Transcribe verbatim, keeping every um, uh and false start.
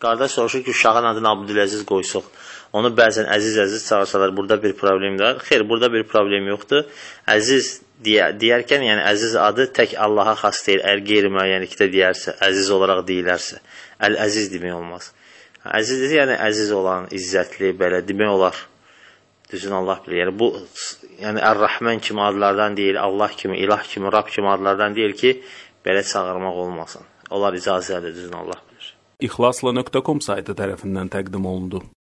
Qardaş soruşur ki, uşağın adını Abdüləziz qoysuq. Onu bəzən əziz-əziz çağırsalar, burada bir problem var. Xeyr, burada bir problem yoxdur. Əziz deyə, deyərkən, yəni əziz adı tək Allaha xas deyil. Əgər qeyri-müəyyənlikdə deyərsə, əziz olaraq deyilərsə, əl-əziz demək olmaz. Əziz dedi, yəni əziz olan, izzətli, belə demək olar. Düzün Allah bilir. Yəni bu, yəni Ər-Rəhmən kimi adlardan deyil, Allah kimi, ilah kimi, Rab kimi adlardan deyil ki, belə çağırmaq olmasın. Onlar icazədir, düzün Allah bilir. İxlasla nöqtə com saytı tərəfindən təqdim olundu.